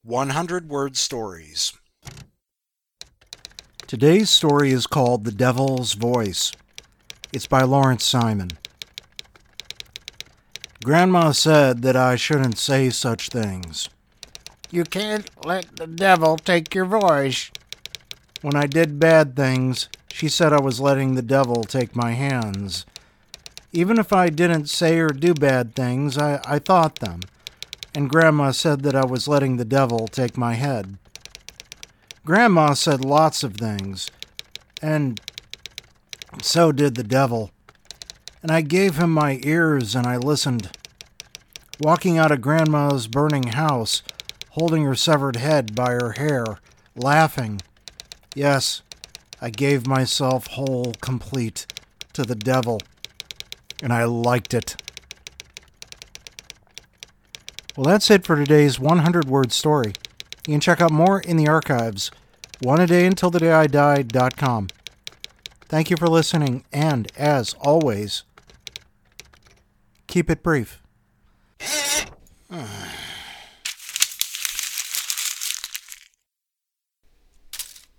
100 Word Stories. Today's story is called The Devil's Voice. It's by Lawrence Simon. Grandma said that I shouldn't say such things. You can't let the devil take your voice. When I did bad things, she said I was letting the devil take my hands. Even if I didn't say or do bad things, I thought them. And Grandma said that I was letting the devil take my head. Grandma said lots of things, and so did the devil. And I gave him my ears and I listened. Walking out of Grandma's burning house, holding her severed head by her hair, laughing. Yes, I gave myself whole, complete, to the devil, and I liked it. Well, that's it for today's 100-word story. You can check out more in the archives, oneadayuntilthedayIdie.com. Thank you for listening, and as always, keep it brief.